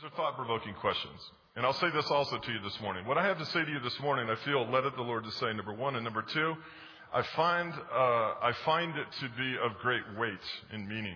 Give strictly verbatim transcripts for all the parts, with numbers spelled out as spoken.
These are thought-provoking questions. And I'll say this also to you this morning. What I have to say to you this morning, I feel led of the Lord to say, number one. And number two, I find, uh, I find it to be of great weight and meaning.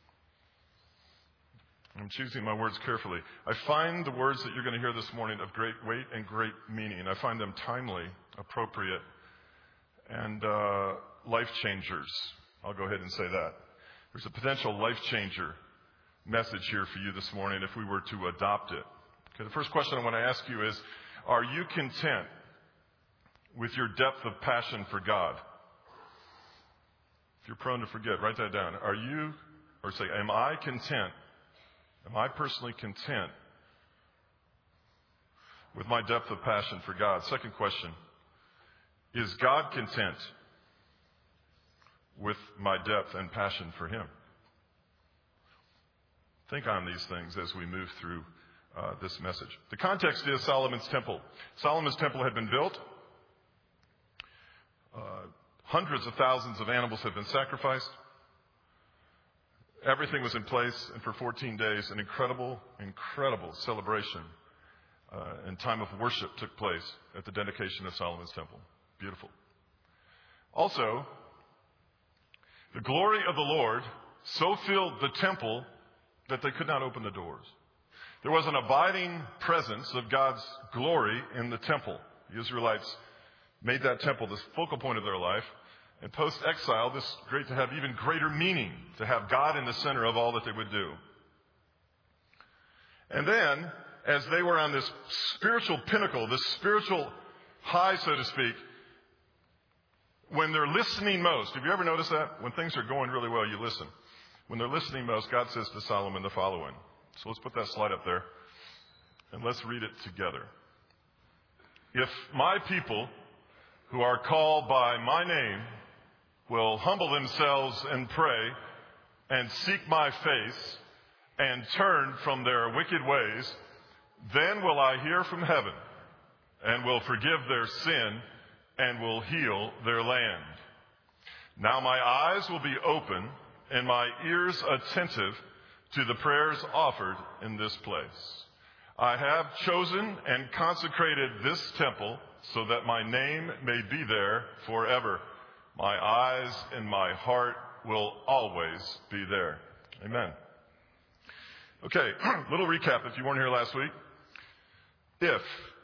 I'm choosing my words carefully. I find the words that you're going to hear this morning of great weight and great meaning. I find them timely, appropriate, and uh, life changers. I'll go ahead and say that. There's a potential life changer message here for you this morning if we were to adopt it. Okay, the first question I want to ask you is, are you content with your depth of passion for God? If you're prone to forget, write that down. Are you, or say, am I content? Am I personally content with my depth of passion for God? Second question, is God content with my depth and passion for Him? Think on these things as we move through uh, this message. The context is Solomon's temple. Solomon's temple had been built. Uh, hundreds of thousands of animals had been sacrificed. Everything was in place, and for fourteen days, an incredible, incredible celebration uh, and time of worship took place at the dedication of Solomon's temple. Beautiful. Also, the glory of the Lord so filled the temple that they could not open the doors. There was an abiding presence of God's glory in the temple. The Israelites made that temple the focal point of their life. And post-exile, this is great to have even greater meaning, to have God in the center of all that they would do. And then, as they were on this spiritual pinnacle, this spiritual high, so to speak, when they're listening most, have you ever noticed that? When things are going really well, you listen. When they're listening most, God says to Solomon the following. So let's put that slide up there, and let's read it together. If my people, who are called by my name, will humble themselves and pray and seek my face and turn from their wicked ways, then will I hear from heaven and will forgive their sin and will heal their land. Now my eyes will be open and my ears attentive to the prayers offered in this place. I have chosen and consecrated this temple so that my name may be there forever. My eyes and my heart will always be there. Amen. Okay, little recap if you weren't here last week. If,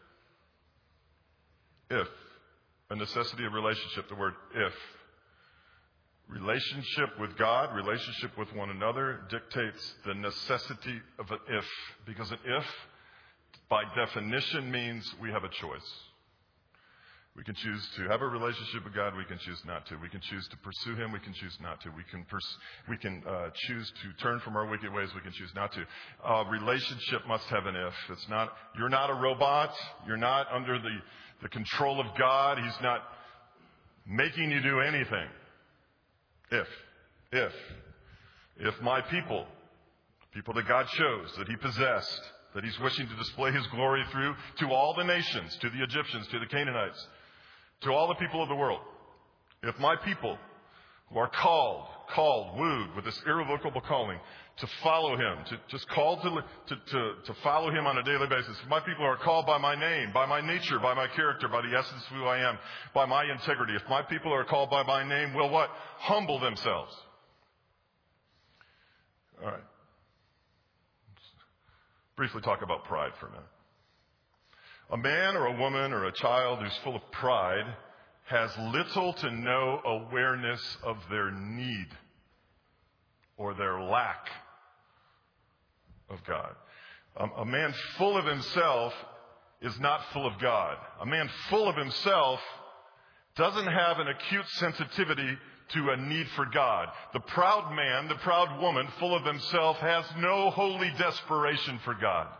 if, a necessity of relationship, the word if. Relationship with God, relationship with one another dictates the necessity of an if. Because an if, by definition, means we have a choice. We can choose to have a relationship with God. We can choose not to. We can choose to pursue Him. We can choose not to. We can pers- we can uh, choose to turn from our wicked ways. We can choose not to. Uh, relationship must have an if. It's not. You're not a robot. You're not under the, the control of God. He's not making you do anything. If, if, if my people, people that God chose, that He possessed, that He's wishing to display His glory through to all the nations, to the Egyptians, to the Canaanites, to all the people of the world. If my people who are called, called, wooed with this irrevocable calling to follow Him, to just called to, to, to, to follow Him on a daily basis. If my people are called by my name, by my nature, by my character, by the essence of who I am, by my integrity. If my people are called by my name, will what? Humble themselves. All right. Briefly talk about pride for a minute. A man or a woman or a child who's full of pride has little to no awareness of their need or their lack of God. Um, a man full of himself is not full of God. A man full of himself doesn't have an acute sensitivity to a need for God. The proud man, the proud woman, full of themselves, has no holy desperation for God.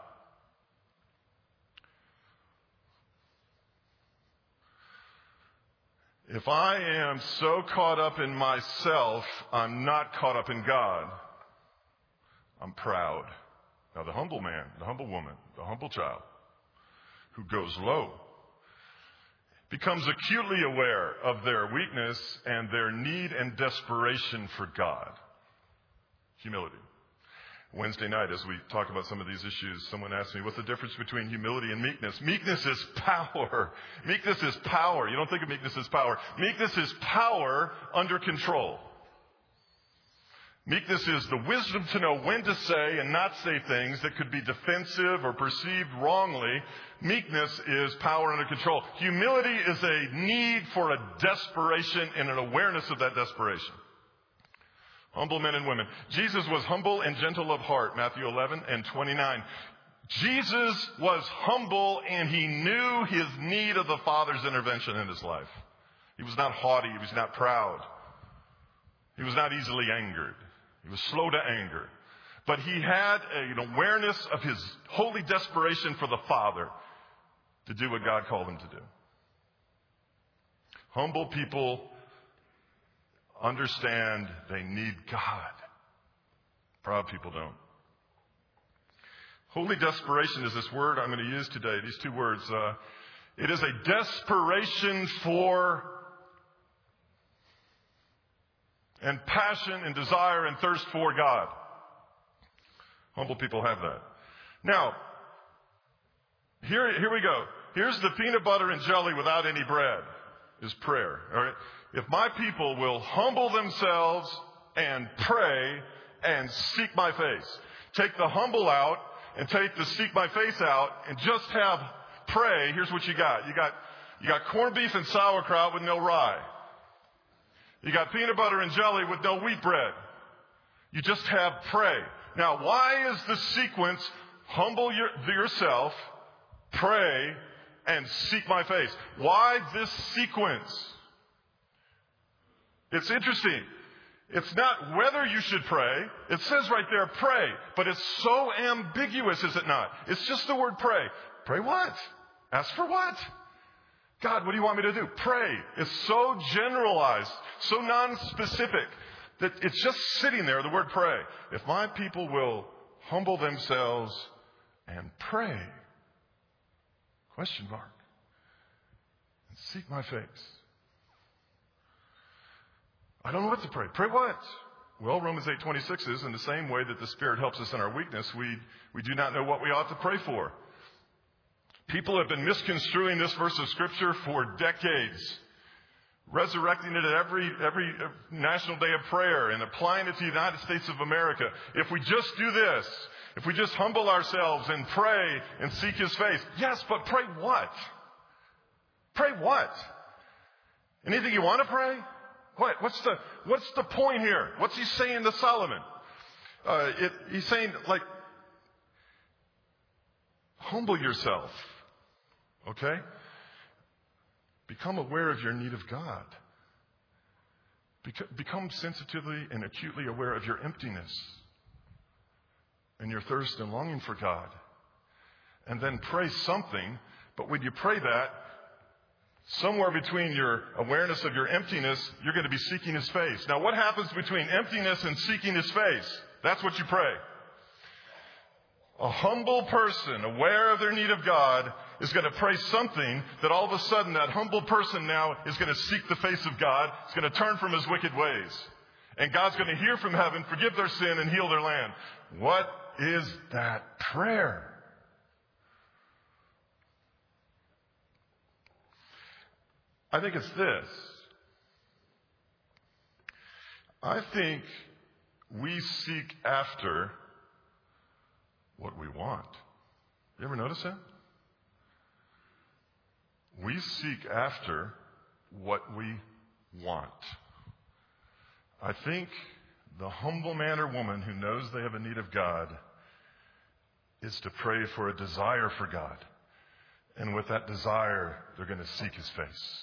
If I am so caught up in myself, I'm not caught up in God. I'm proud. Now, the humble man, the humble woman, the humble child who goes low becomes acutely aware of their weakness and their need and desperation for God. Humility. Wednesday night, as we talk about some of these issues, someone asked me, what's the difference between humility and meekness? Meekness is power. Meekness is power. You don't think of meekness as power. Meekness is power under control. Meekness is the wisdom to know when to say and not say things that could be defensive or perceived wrongly. Meekness is power under control. Humility is a need for a desperation and an awareness of that desperation. Humble men and women. Jesus was humble and gentle of heart, Matthew eleven and twenty-nine. Jesus was humble and he knew his need of the Father's intervention in his life. He was not haughty. He was not proud. He was not easily angered. He was slow to anger. But he had an awareness of his holy desperation for the Father to do what God called him to do. Humble people understand they need God. Proud people don't. Holy desperation is this word I'm going to use today, these two words. Uh, it is a desperation for and passion and desire and thirst for God. Humble people have that. Now, here, here we go. Here's the peanut butter and jelly without any bread, is prayer. All right? If my people will humble themselves and pray and seek my face. Take the humble out and take the seek my face out and just have pray. Here's what you got. You got, you got corned beef and sauerkraut with no rye. You got peanut butter and jelly with no wheat bread. You just have pray. Now, why is the sequence humble your, yourself, pray, and seek my face? Why this sequence? It's interesting. It's not whether you should pray. It says right there, pray. But it's so ambiguous, is it not? It's just the word pray. Pray what? Ask for what? God, what do you want me to do? Pray. It's so generalized, so non-specific, that it's just sitting there, the word pray. If my people will humble themselves and pray, question mark, and seek my face. I don't know what to pray. Pray what? Well, Romans eight twenty-six is, in the same way that the Spirit helps us in our weakness, we, we do not know what we ought to pray for. People have been misconstruing this verse of Scripture for decades, resurrecting it at every, every National Day of Prayer and applying it to the United States of America. If we just do this, if we just humble ourselves and pray and seek His face. Yes, but pray what? Pray what? Anything you want to pray? What? What's the, what's the point here? What's he saying to Solomon? Uh, it, he's saying, like, humble yourself. Okay? Become aware of your need of God. Beca- become sensitively and acutely aware of your emptiness and your thirst and longing for God. And then pray something, but when you pray that, somewhere between your awareness of your emptiness, you're going to be seeking His face. Now, what happens between emptiness and seeking His face? That's what you pray. A humble person, aware of their need of God, is going to pray something that all of a sudden that humble person now is going to seek the face of God. Is going to turn from his wicked ways. And God's going to hear from heaven, forgive their sin, and heal their land. What is that prayer? I think it's this. I think we seek after what we want. You ever notice that? We seek after what we want. I think the humble man or woman who knows they have a need of God is to pray for a desire for God. And with that desire, they're going to seek His face.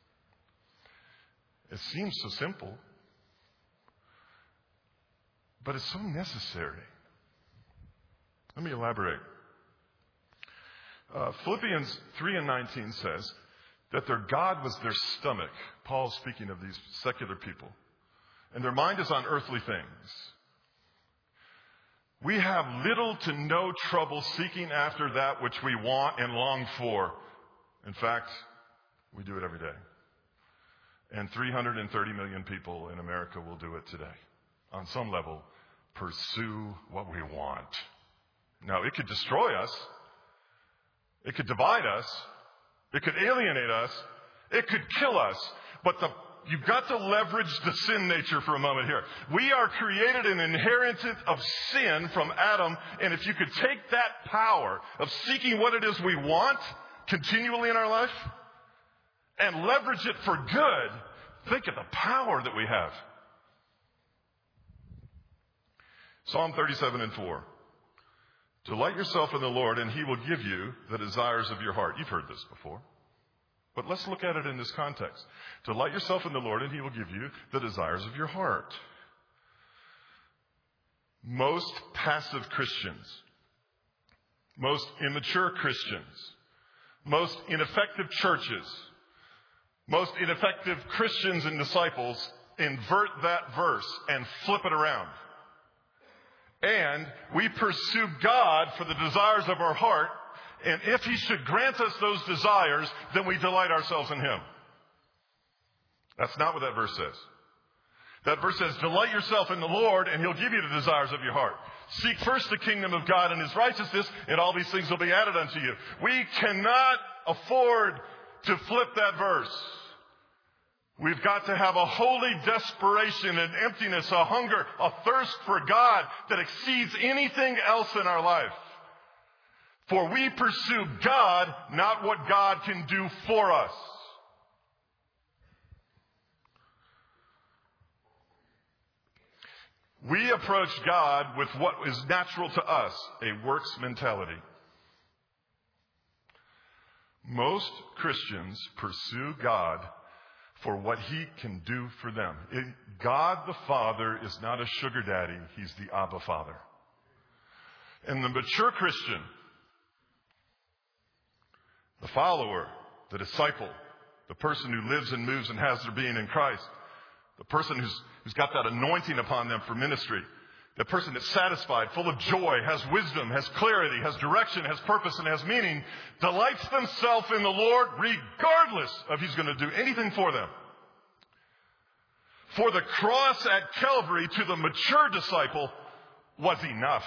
It seems so simple, but it's so necessary. Let me elaborate. Uh, Philippians three and nineteen says that their God was their stomach. Paul's speaking of these secular people. And their mind is on earthly things. We have little to no trouble seeking after that which we want and long for. In fact, we do it every day. And three hundred thirty million people in America will do it today, on some level, pursue what we want. Now, it could destroy us. It could divide us. It could alienate us. It could kill us. But the, you've got to leverage the sin nature for a moment here. We are created and inherited of sin from Adam. And if you could take that power of seeking what it is we want continually in our life and leverage it for good, think of the power that we have. Psalm thirty-seven and four. Delight yourself in the Lord, and He will give you the desires of your heart. You've heard this before. But let's look at it in this context. Delight yourself in the Lord, and He will give you the desires of your heart. Most passive Christians, most immature Christians, most ineffective churches, most ineffective Christians and disciples invert that verse and flip it around. And we pursue God for the desires of our heart. And if He should grant us those desires, then we delight ourselves in Him. That's not what that verse says. That verse says, delight yourself in the Lord, and He'll give you the desires of your heart. Seek first the kingdom of God and His righteousness, and all these things will be added unto you. We cannot afford to flip that verse. We've got to have a holy desperation and emptiness, a hunger, a thirst for God that exceeds anything else in our life. For we pursue God, not what God can do for us. We approach God with what is natural to us, a works mentality. Most Christians pursue God for what He can do for them. It, God the Father is not a sugar daddy. He's the Abba Father. And the mature Christian, the follower, the disciple, the person who lives and moves and has their being in Christ, the person who's, who's got that anointing upon them for ministry, the person that's satisfied, full of joy, has wisdom, has clarity, has direction, has purpose, and has meaning, delights themselves in the Lord regardless of He's going to do anything for them. For the cross at Calvary to the mature disciple was enough.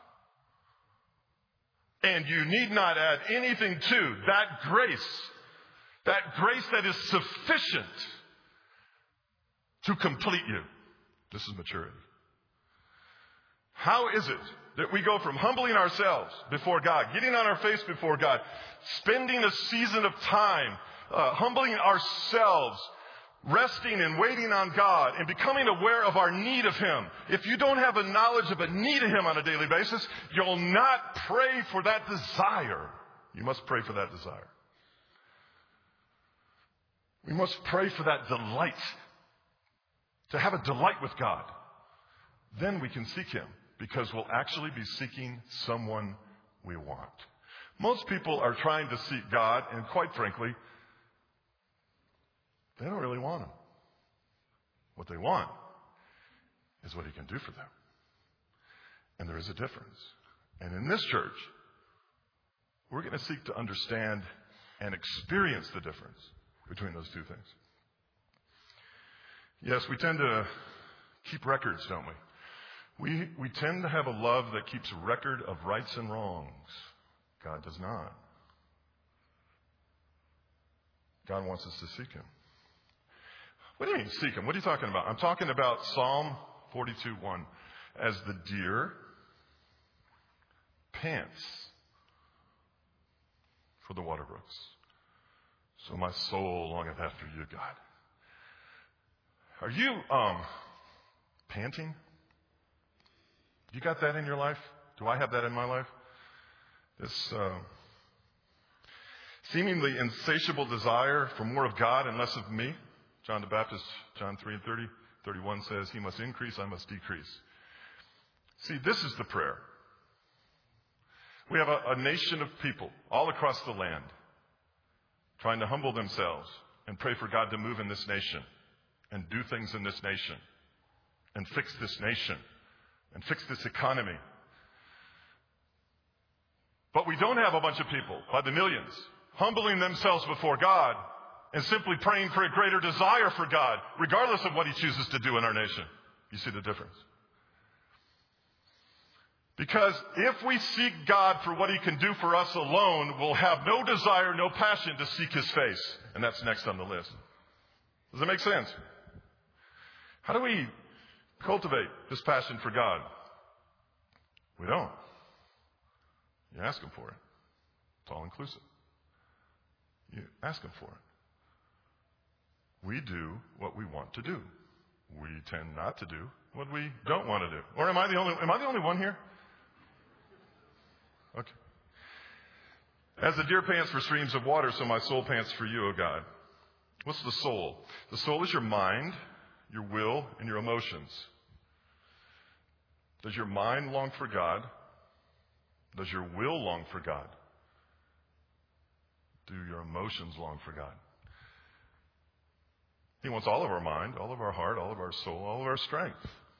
And you need not add anything to that grace, that grace that is sufficient to complete you. This is maturity. How is it that we go from humbling ourselves before God, getting on our face before God, spending a season of time, uh, humbling ourselves, resting and waiting on God, and becoming aware of our need of Him? If you don't have a knowledge of a need of Him on a daily basis, you'll not pray for that desire. You must pray for that desire. We must pray for that delight, to have a delight with God. Then we can seek Him, because we'll actually be seeking someone we want. Most people are trying to seek God, and quite frankly, they don't really want Him. What they want is what He can do for them. And there is a difference. And in this church, we're going to seek to understand and experience the difference between those two things. Yes, we tend to keep records, don't we? We, we tend to have a love that keeps record of rights and wrongs. God does not. God wants us to seek Him. What do you mean seek Him? What are you talking about? I'm talking about Psalm forty-two one. As the deer pants for the water brooks, so my soul longeth after you, God. Are you um, panting? You got that in your life? Do I have that in my life? This uh, seemingly insatiable desire for more of God and less of me. John the Baptist, John three and thirty, thirty-one says, He must increase, I must decrease. See, this is the prayer. We have a, a nation of people all across the land trying to humble themselves and pray for God to move in this nation and do things in this nation and fix this nation and fix this economy. But we don't have a bunch of people by the millions humbling themselves before God and simply praying for a greater desire for God, regardless of what He chooses to do in our nation. You see the difference? Because if we seek God for what he can do for us alone, we'll have no desire, no passion to seek his face. And that's next on the list. Does that make sense? How do we cultivate this passion for God? We don't. You ask him for it. It's all inclusive. You ask him for it. We do what we want to do. We tend not to do what we don't want to do. Or am I the only, am I the only one here? Okay. As the deer pants for streams of water, so my soul pants for you, O God. What's the soul? The soul is your mind, your will, and your emotions. Does your mind long for God? Does your will long for God? Do your emotions long for God? He wants all of our mind, all of our heart, all of our soul, all of our strength.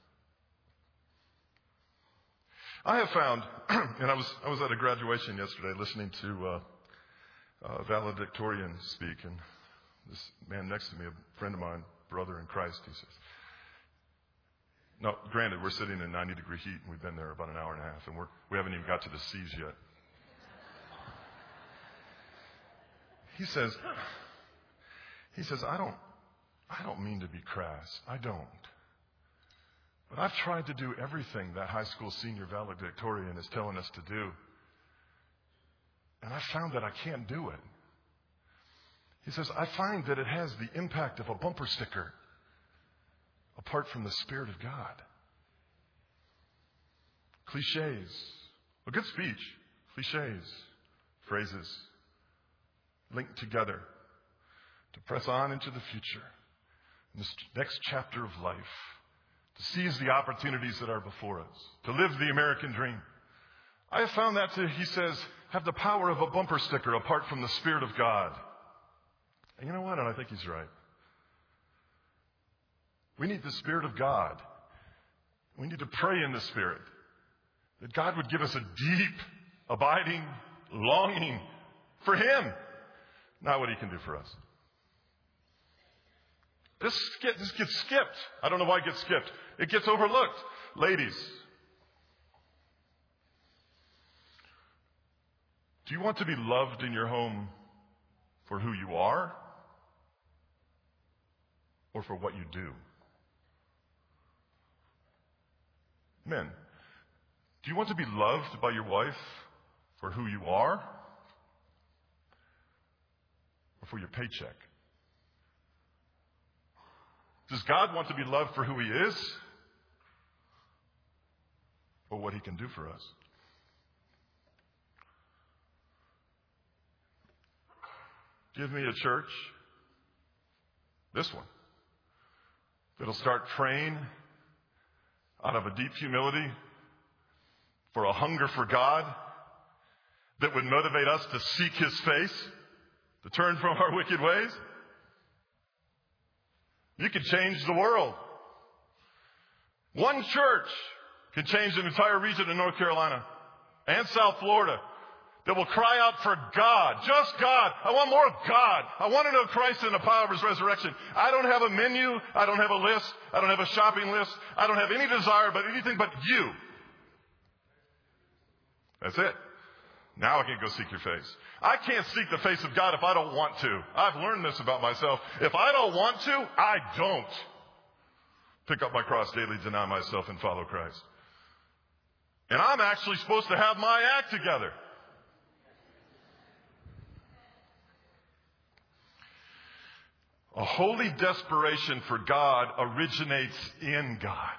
I have found, and I was I was at a graduation yesterday listening to uh, uh, valedictorian speak, and this man next to me, a friend of mine, brother in Christ, he says, no, granted, we're sitting in ninety degree heat, and we've been there about an hour and a half, and we're, we haven't even got to the C's yet. He says, he says, I don't, I don't mean to be crass. I don't. But I've tried to do everything that high school senior valedictorian is telling us to do. And I found that I can't do it. He says, I find that it has the impact of a bumper sticker apart from the Spirit of God. Cliches. A good speech. Cliches. Phrases. Linked together to press on into the future. In this next chapter of life. To seize the opportunities that are before us. To live the American dream. I have found that to, he says, have the power of a bumper sticker apart from the Spirit of God. And you know what? And I think he's right. We need the Spirit of God. We need to pray in the Spirit. That God would give us a deep, abiding longing for him. Not what he can do for us. This, skip, this gets skipped. I don't know why it gets skipped. It gets overlooked. Ladies, do you want to be loved in your home for who you are or for what you do? Men, do you want to be loved by your wife for who you are or for your paycheck? Does God want to be loved for who he is or what he can do for us? Give me a church, this one, that'll start praying out of a deep humility for a hunger for God that would motivate us to seek his face, to turn from our wicked ways. You can change the world. One church can change an entire region in North Carolina and South Florida that will cry out for God, just God. I want more of God. I want to know Christ and the power of his resurrection. I don't have a menu. I don't have a list. I don't have a shopping list. I don't have any desire but anything but you. That's it. Now I can go seek your face. I can't seek the face of God if I don't want to. I've learned this about myself. If I don't want to, I don't. Pick up my cross daily, deny myself, and follow Christ. And I'm actually supposed to have my act together. A holy desperation for God originates in God.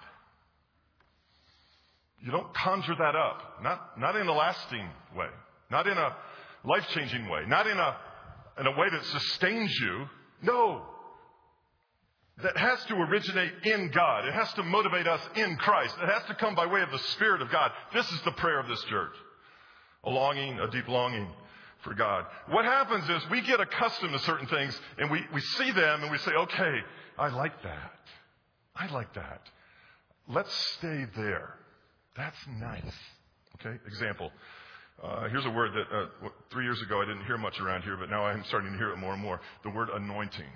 You don't conjure that up. Not, not in a lasting way. Not in a life-changing way. Not in a, in a way that sustains you. No. That has to originate in God. It has to motivate us in Christ. It has to come by way of the Spirit of God. This is the prayer of this church. A longing, a deep longing for God. What happens is we get accustomed to certain things and we, we see them and we say, okay, I like that. I like that. Let's stay there. That's nice. Okay, example. Uh, here's a word that uh, three years ago I didn't hear much around here, but now I'm starting to hear it more and more. The word anointing.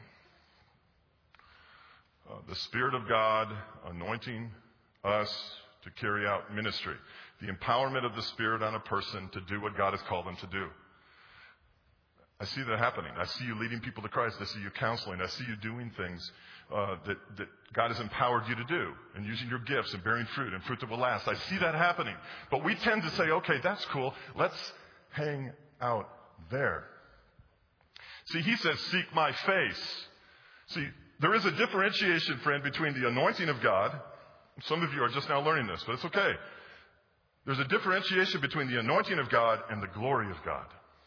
Uh, the Spirit of God anointing us to carry out ministry. the empowerment of the Spirit on a person to do what God has called them to do. I see that happening. I see you leading people to Christ. I see you counseling. I see you doing things uh, that, that God has empowered you to do and using your gifts and bearing fruit and fruit that will last. I see that happening. But we tend to say, okay, that's cool. Let's hang out there. See, he says, seek my face. See, there is a differentiation, friend, between the anointing of God. Some of you are just now learning this, but it's okay. There's a differentiation between the anointing of God and the glory of God.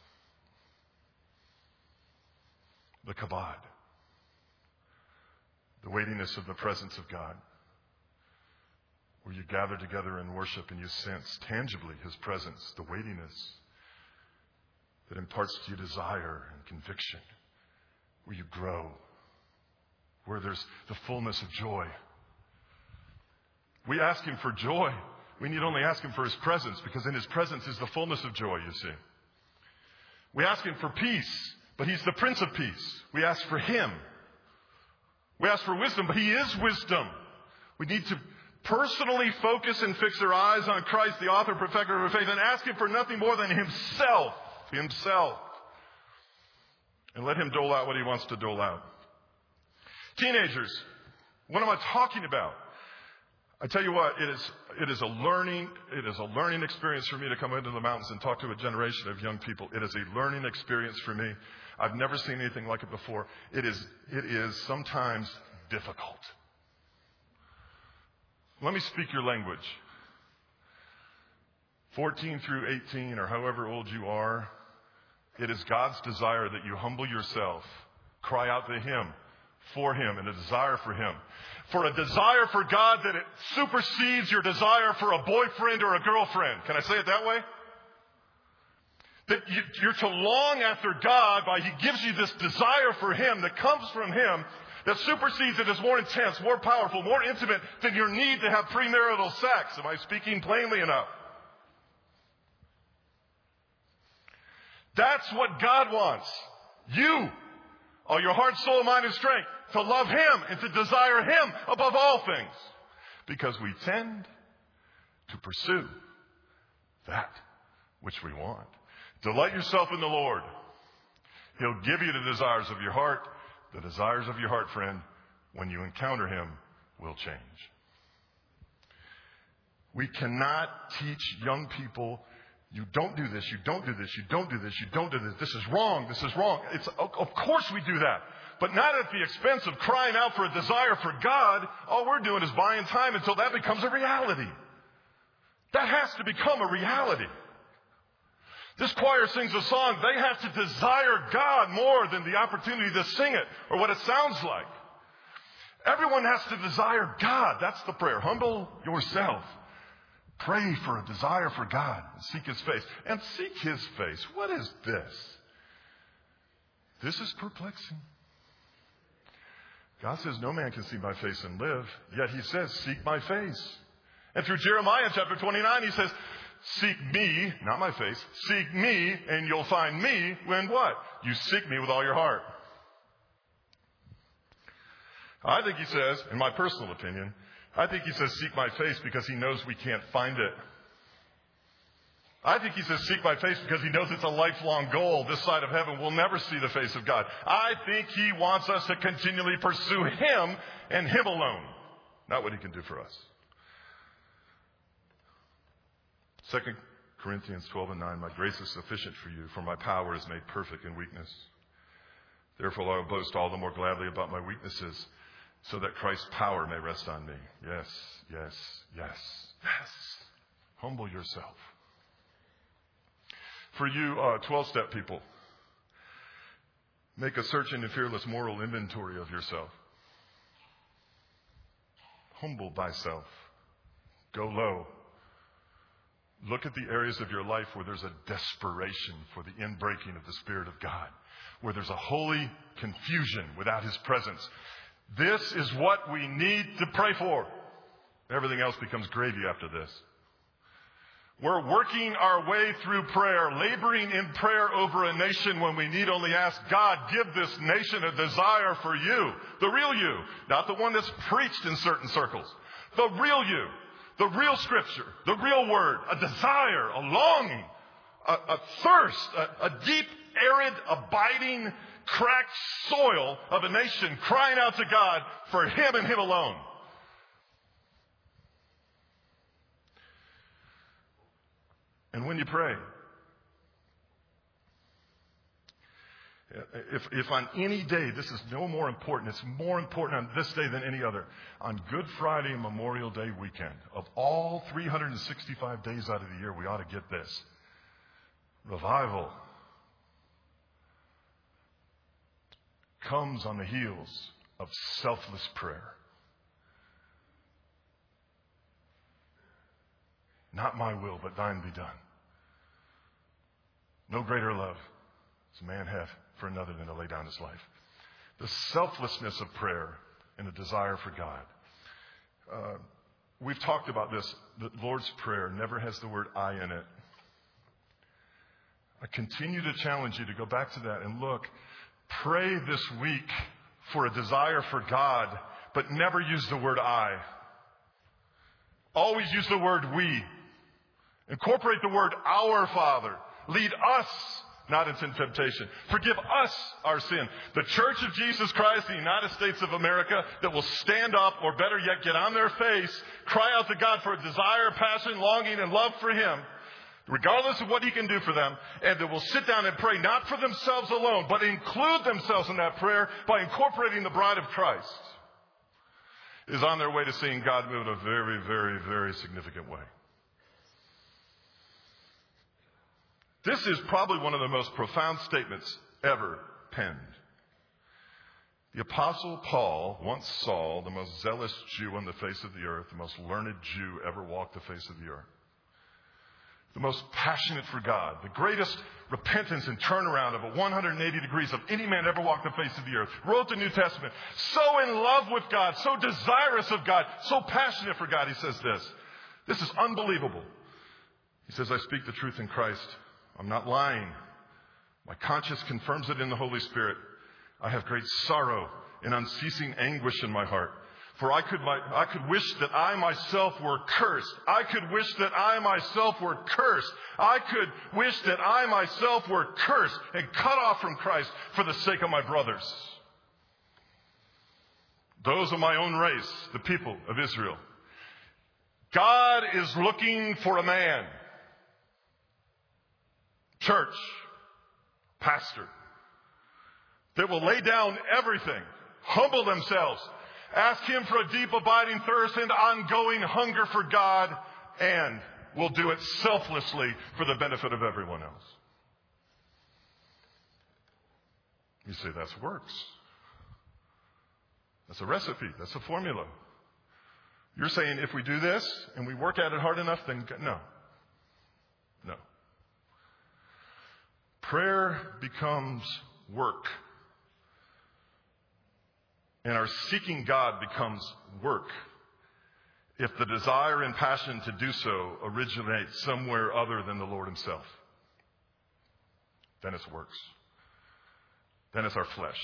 The kabod. The weightiness of the presence of God. Where you gather together in worship and you sense tangibly His presence, the weightiness that imparts to you desire and conviction. Where you grow. Where there's the fullness of joy. We ask Him for joy. We need only ask Him for His presence, because in His presence is the fullness of joy, you see. We ask Him for peace, but He's the Prince of Peace. We ask for Him. We ask for wisdom, but He is wisdom. We need to personally focus and fix our eyes on Christ, the author and perfecter of our faith, and ask Him for nothing more than Himself. Himself. And let Him dole out what He wants to dole out. Teenagers, what am I talking about? I tell you what, it is it is a learning it is a learning experience for me to come into the mountains and talk to a generation of young people. It is a learning experience for me. I've never seen anything like it before. It is it is sometimes difficult. Let me speak your language. fourteen through eighteen, or however old you are, it is God's desire that you humble yourself, cry out to Him, for Him, and a desire for Him. For a desire for God that it supersedes your desire for a boyfriend or a girlfriend. Can I say it that way? That you, you're to long after God by He gives you this desire for Him that comes from Him that supersedes it, is more intense, more powerful, more intimate than your need to have premarital sex. Am I speaking plainly enough? That's what God wants. You, all your heart, soul, mind, and strength, to love Him and to desire Him above all things. Because we tend to pursue that which we want. Delight yourself in the Lord. He'll give you the desires of your heart. The desires of your heart, friend, when you encounter Him, will change. We cannot teach young people, you don't do this, you don't do this, you don't do this, you don't do this. This is wrong, this is wrong. It's, of course we do that. But not at the expense of crying out for a desire for God. All we're doing is buying time until that becomes a reality. That has to become a reality. This choir sings a song. They have to desire God more than the opportunity to sing it or what it sounds like. Everyone has to desire God. That's the prayer. Humble yourself. Pray for a desire for God. And seek His face. And seek His face. What is this? This is perplexing. God says no man can see my face and live. Yet He says, seek my face. And through Jeremiah chapter twenty-nine, He says, seek me, not my face, seek me and you'll find me when what? You seek me with all your heart. I think He says, in my personal opinion, I think He says seek my face because He knows we can't find it. I think He says seek my face because He knows it's a lifelong goal. This side of heaven, we'll never see the face of God. I think He wants us to continually pursue Him and Him alone, not what He can do for us. Second Corinthians twelve and nine, my grace is sufficient for you, for my power is made perfect in weakness. Therefore I will boast all the more gladly about my weaknesses, so that Christ's power may rest on me. Yes, yes, yes, yes. Humble yourself. For you uh, twelve-step people, make a searching and fearless moral inventory of yourself. Humble thyself. Go low. Look at the areas of your life where there's a desperation for the inbreaking of the Spirit of God, where there's a holy confusion without His presence. This is what we need to pray for. Everything else becomes gravy after this. We're working our way through prayer, laboring in prayer over a nation when we need only ask God, give this nation a desire for you. The real you, not the one that's preached in certain circles. The real you. the real Scripture, the real Word, a desire, a longing, a, a thirst, a, a deep, arid, abiding, cracked soil of a nation crying out to God for Him and Him alone. And when you pray, If, if on any day, this is no more important, it's more important on this day than any other. On Good Friday and Memorial Day weekend, of all three hundred sixty-five days out of the year, we ought to get this. Revival comes on the heels of selfless prayer. Not my will, but thine be done. No greater love does man have for another than to lay down his life. The selflessness of prayer and a desire for God. Uh, we've talked about this. The Lord's Prayer never has the word I in it. I continue to challenge you to go back to that and look. Pray this week for a desire for God, but never use the word I. Always use the word we. Incorporate the word our Father. Lead us not into temptation. Forgive us our sin. The Church of Jesus Christ, the United States of America, that will stand up, or better yet, get on their face, cry out to God for a desire, passion, longing, and love for Him, regardless of what He can do for them, and that will sit down and pray not for themselves alone, but include themselves in that prayer by incorporating the bride of Christ, is on their way to seeing God move in a very, very, very significant way. This is probably one of the most profound statements ever penned. The Apostle Paul once saw the most zealous Jew on the face of the earth, the most learned Jew ever walked the face of the earth, the most passionate for God, the greatest repentance and turnaround of a one hundred eighty degrees of any man ever walked the face of the earth, wrote the New Testament, so in love with God, so desirous of God, so passionate for God. He says this. This is unbelievable. He says, I speak the truth in Christ. I'm not lying. My conscience confirms it in the Holy Spirit. I have great sorrow and unceasing anguish in my heart. For I could, my, I could wish that I myself were cursed. I could wish that I myself were cursed. I could wish that I myself were cursed and cut off from Christ for the sake of my brothers. Those of my own race, the people of Israel. God is looking for a man. Church, pastor, that will lay down everything, humble themselves, ask Him for a deep abiding thirst and ongoing hunger for God, and will do it selflessly for the benefit of everyone else. You say, that's works. That's a recipe. That's a formula. You're saying if we do this and we work at it hard enough, then no. No. Prayer becomes work. And our seeking God becomes work if the desire and passion to do so originates somewhere other than the Lord Himself. Then it's works. Then it's our flesh.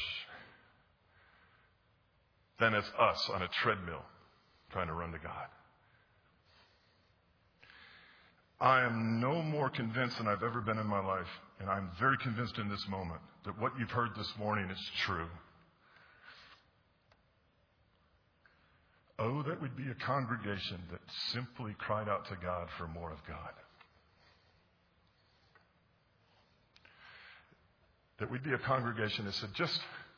Then it's us on a treadmill trying to run to God. I am no more convinced than I've ever been in my life, and I'm very convinced in this moment that what you've heard this morning is true. Oh, that would be a congregation that simply cried out to God for more of God. That we'd be a congregation that said, just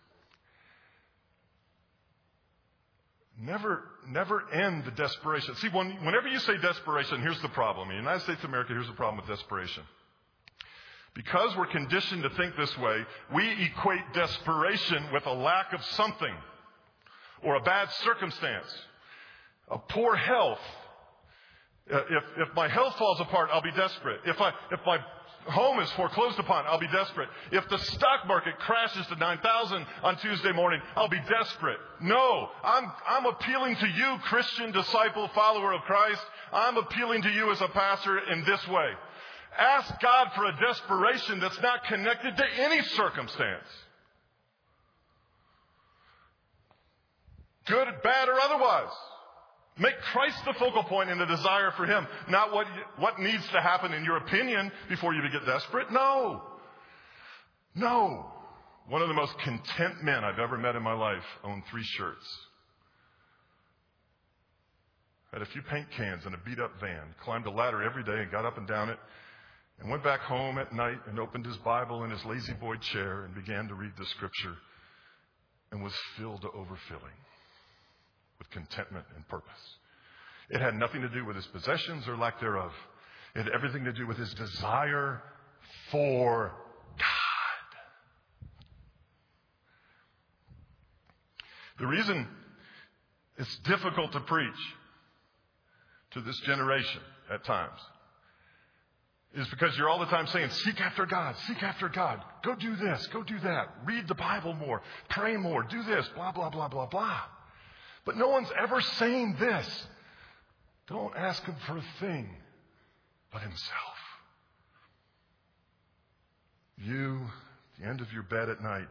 never, never end the desperation. See, when, whenever you say desperation, here's the problem. In the United States of America, here's the problem with desperation. Because we're conditioned to think this way, we equate desperation with a lack of something, or a bad circumstance, a poor health. Uh, if, if my health falls apart, I'll be desperate. If I, if my home is foreclosed upon, I'll be desperate. If the stock market crashes to nine thousand on Tuesday morning, I'll be desperate. No, I'm, I'm appealing to you, Christian disciple, follower of Christ. I'm appealing to you as a pastor in this way. Ask God for a desperation that's not connected to any circumstance. Good, bad, or otherwise. Make Christ the focal point and the desire for Him, not what, what needs to happen in your opinion before you get desperate. No. No. One of the most content men I've ever met in my life owned three shirts. Had a few paint cans in a beat-up van, climbed a ladder every day and got up and down it, and went back home at night and opened his Bible in his lazy boy chair and began to read the Scripture and was filled to overfilling with contentment and purpose. It had nothing to do with his possessions or lack thereof. It had everything to do with his desire for God. The reason it's difficult to preach to this generation at times is because you're all the time saying, seek after God, seek after God. Go do this, go do that. Read the Bible more, pray more, do this, blah, blah, blah, blah, blah. But no one's ever saying this. Don't ask Him for a thing but Himself. You, at the end of your bed at night,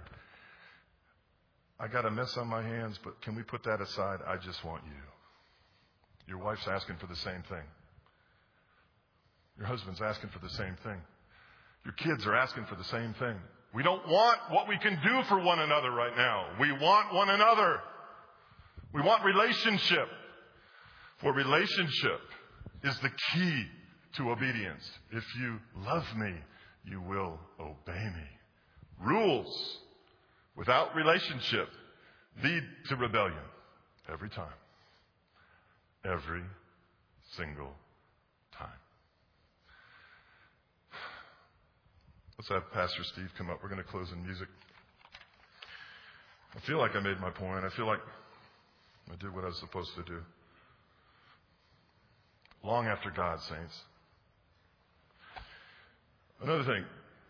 I got a mess on my hands, but can we put that aside? I just want you. Your wife's asking for the same thing. Your husband's asking for the same thing. Your kids are asking for the same thing. We don't want what we can do for one another right now. We want one another. We want relationship. For relationship is the key to obedience. If you love me, you will obey me. Rules without relationship lead to rebellion every time. Every single time. Let's have Pastor Steve come up. We're going to close in music. I feel like I made my point. I feel like I did what I was supposed to do. Long after God, saints. Another thing.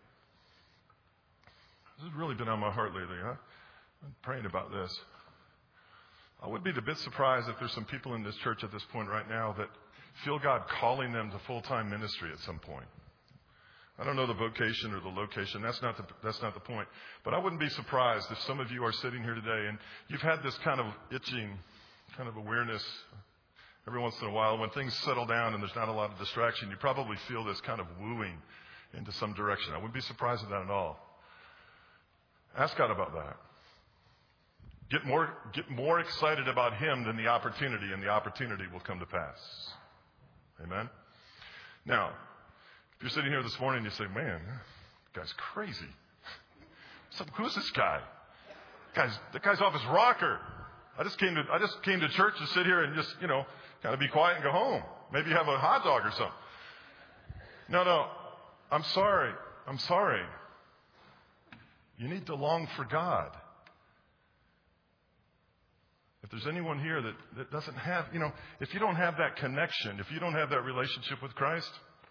This has really been on my heart lately, huh? I'm praying about this. I would be a bit surprised if there's some people in this church at this point right now that feel God calling them to full-time ministry at some point. I don't know the vocation or the location. That's not the, that's not the point. But I wouldn't be surprised if some of you are sitting here today and you've had this kind of itching kind of awareness every once in a while. When things settle down and there's not a lot of distraction, you probably feel this kind of wooing into some direction. I wouldn't be surprised at that at all. Ask God about that. Get more, get more excited about Him than the opportunity, and the opportunity will come to pass. Amen? Now, if you're sitting here this morning and you say, man, that guy's crazy. So, who's this guy? Guy's, that guy's off his rocker. I just came to, I just came to church to sit here and just, you know, kind of be quiet and go home. Maybe have a hot dog or something. No, no. I'm sorry. I'm sorry. You need to long for God. If there's anyone here that, that doesn't have, you know, if you don't have that connection, if you don't have that relationship with Christ,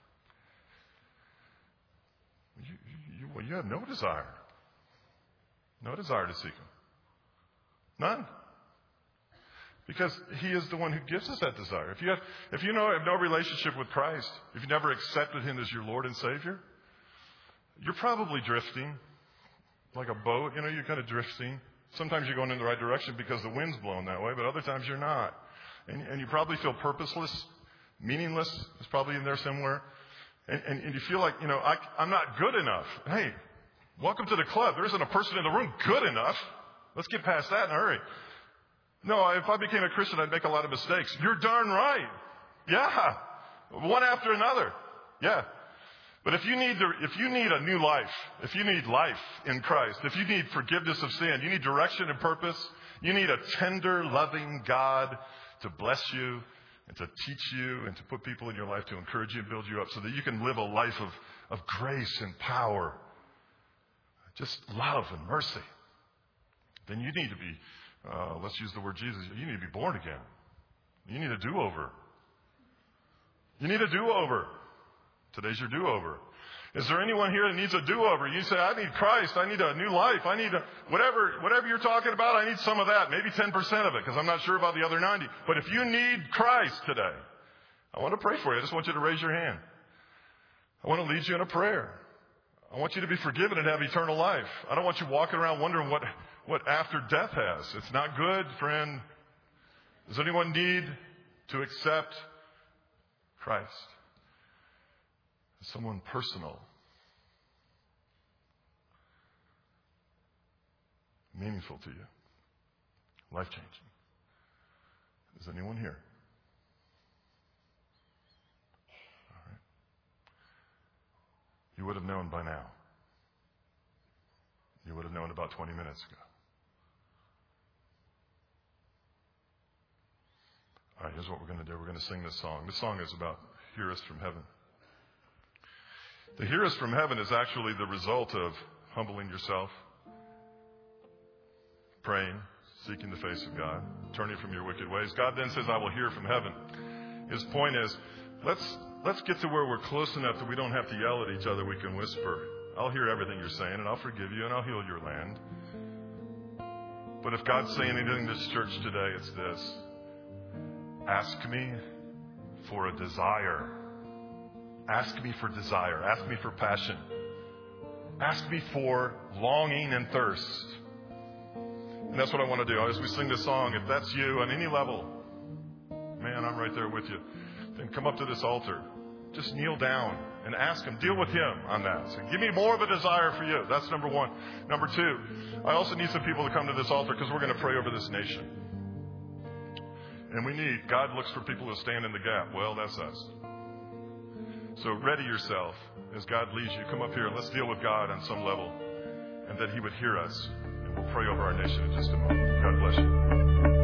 you, you, well, you have no desire. No desire to seek Him. None. Because He is the one who gives us that desire. If you have, if you know, have no relationship with Christ, if you've never accepted Him as your Lord and Savior, you're probably drifting like a boat. You know, you're kind of drifting. Sometimes you're going in the right direction because the wind's blowing that way, but other times you're not. And, and you probably feel purposeless, meaningless. It's probably in there somewhere. And, and, and you feel like, you know, I, I'm not good enough. Hey, welcome to the club. There isn't a person in the room good enough. Let's get past that in a hurry. No, if I became a Christian, I'd make a lot of mistakes. You're darn right. Yeah. One after another. Yeah. But if you need the, if you need a new life, if you need life in Christ, if you need forgiveness of sin, you need direction and purpose, you need a tender, loving God to bless you and to teach you and to put people in your life to encourage you and build you up so that you can live a life of, of grace and power, just love and mercy, then you need to be, uh, let's use the word Jesus, you need to be born again. You need a do-over. You need a do-over. Today's your do-over. Is there anyone here that needs a do-over? You say, I need Christ. I need a new life. I need a, whatever, whatever you're talking about, I need some of that. Maybe ten percent of it, because I'm not sure about the other ninety. But if you need Christ today, I want to pray for you. I just want you to raise your hand. I want to lead you in a prayer. I want you to be forgiven and have eternal life. I don't want you walking around wondering what, what after death has. It's not good, friend. Does anyone need to accept Christ as someone personal, meaningful to you, life-changing. Is anyone here? All right. You would have known by now. You would have known about twenty minutes ago. All right, here's what we're going to do. We're going to sing this song. This song is about Hear Us from Heaven. The Hear Us from Heaven is actually the result of humbling yourself, praying, seeking the face of God, turning from your wicked ways. God then says, I will hear from heaven. His point is, let's let's get to where we're close enough that we don't have to yell at each other. We can whisper. I'll hear everything you're saying, and I'll forgive you, and I'll heal your land. But if God's saying anything to this church today, it's this. Ask me for a desire. Ask me for desire. Ask me for passion. Ask me for longing and thirst. And that's what I want to do. As we sing this song, if that's you on any level, man, I'm right there with you. Then come up to this altar. Just kneel down and ask Him. Deal with Him on that. So give me more of a desire for you. That's number one. Number two, I also need some people to come to this altar because we're going to pray over this nation. And we need, God looks for people who stand in the gap. Well, that's us. So ready yourself as God leads you. Come up here and let's deal with God on some level. And that He would hear us. And we'll pray over our nation in just a moment. God bless you.